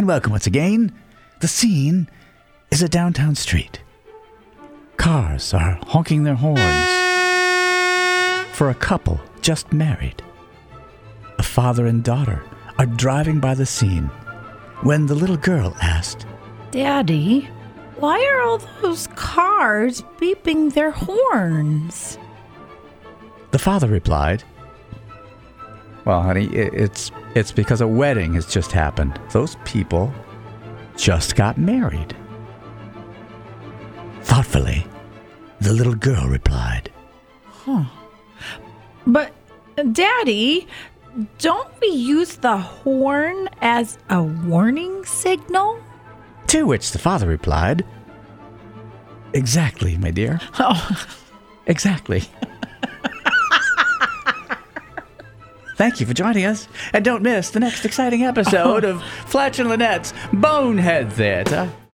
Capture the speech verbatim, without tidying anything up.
welcome once again. The scene is a downtown street. Cars are honking their horns for a couple just married. A father and daughter are driving by the scene when the little girl asked, Daddy, why are all those cars beeping their horns? The father replied, Well, honey, it's it's because a wedding has just happened. Those people just got married. Thoughtfully, the little girl replied, Huh. But, Daddy, don't we use the horn as a warning signal? To which the father replied, Exactly, my dear. Oh. Exactly. Thank you for joining us, and don't miss the next exciting episode oh. of Fletch and Lynette's Bonehead Theater.